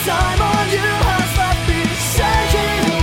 time on you has left me shaking and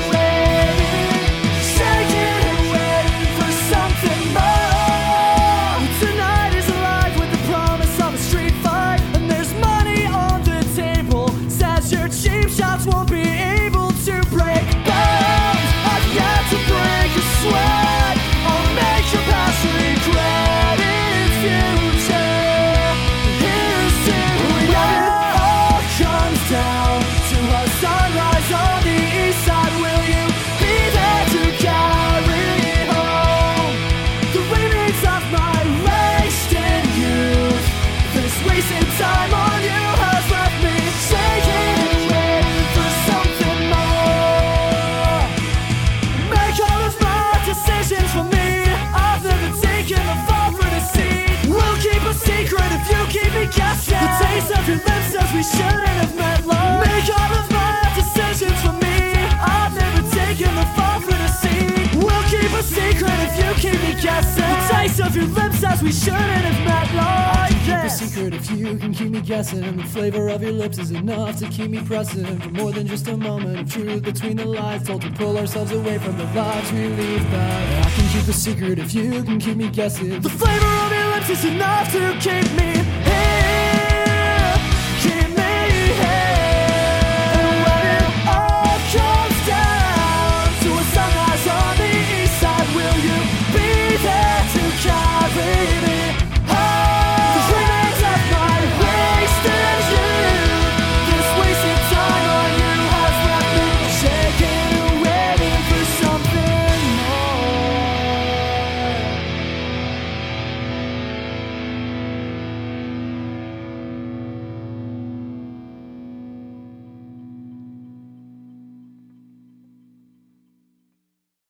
waiting for something more. Tonight is alive with the promise of a street fight, and there's money on the table. Says your cheap shots won't be able to break bones. I've yet to break a sweat. I'll make your past regret its future. Here's to when it all comes down to a sunrise on the east side. Will you be there to carry home the remnants of my wasted youth? This wasted time on you has left me shaking and waiting for something more. Make all of my decisions for me. I've never taken the fall for deceit. We'll keep a secret if you keep me guessing. The taste of your lips says we shouldn't have met, love. Make all of my decisions for me. I've never taken the fall for deceit. We'll keep a secret if you keep me guessing. The taste of your lips says we shouldn't have met, love. Keep a secret if you can keep me guessing. The flavor of your lips is enough to keep me pressing for more than just a moment of truth between the lies, told to pull ourselves away from the lives we leave back. I can keep a secret if you can keep me guessing. The flavor of your lips is enough to keep me